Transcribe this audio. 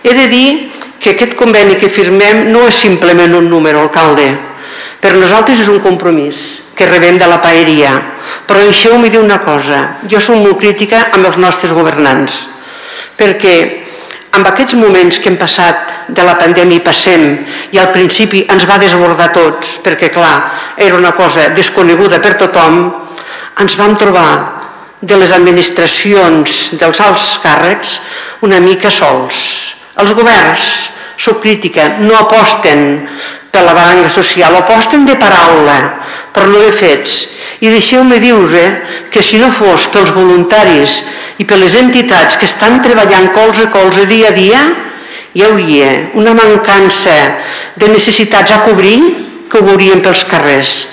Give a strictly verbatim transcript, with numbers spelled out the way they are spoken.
He de dir que aquest conveni que firmem no és simplement un número, alcalde. Per nosaltres és un compromís que rebem de la paeria. Però deixeu-me dir una cosa, jo soc molt crítica amb els nostres governants, perquè amb aquests moments que hem passat de la pandèmia i passem, i al principi ens va desbordar tots, perquè clar, era una cosa desconeguda per tothom, ens vam trobar de les administracions, dels alts càrrecs, una mica sols. Els governs, soc crítica, no aposten per la baranga social, aposten de paraula, però no de fets. I deixeu-me dir-vos que si no fos pels voluntaris i per les entitats que estan treballant colze a colze dia a dia, hi hauria una mancança de necessitats a cobrir que ho veuríem pels carrers.